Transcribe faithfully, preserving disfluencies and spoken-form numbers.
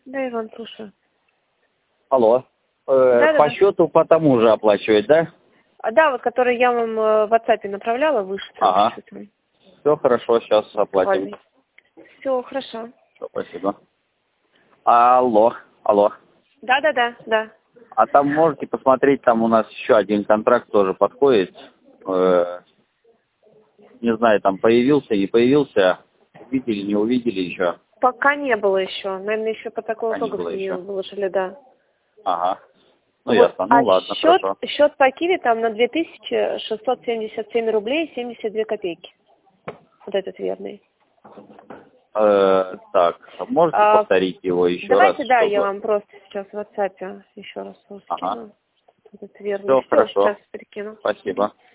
Да, Иван, слушаю. Алло. Э, Да, да, по да. счету по тому же оплачивать, да? А, да, вот который я вам э, в WhatsApp направляла, выше там Ага. чуть-чуть. Все хорошо, сейчас оплатим. Все, хорошо. Всё, спасибо. Алло, алло. Да, да, да, да. А там можете посмотреть, там у нас еще один контракт тоже подходит. Э, не знаю, там появился, не появился. Увидели, не увидели еще. Пока не было еще. Наверное, еще по такому Пока не итогов было не еще. выложили, да. Ага. Ну, Вот. ясно. Ну, А ладно, счет, хорошо. счет по Киви там на две тысячи шестьсот семьдесят семь рублей семьдесят две копейки. Вот этот верный. Э, так, можете А, повторить его еще давайте, раз, да, чтобы... я вам просто сейчас в WhatsApp еще раз его Ага. скину. Вот этот верный. Все Все, хорошо. сейчас перекину. Спасибо.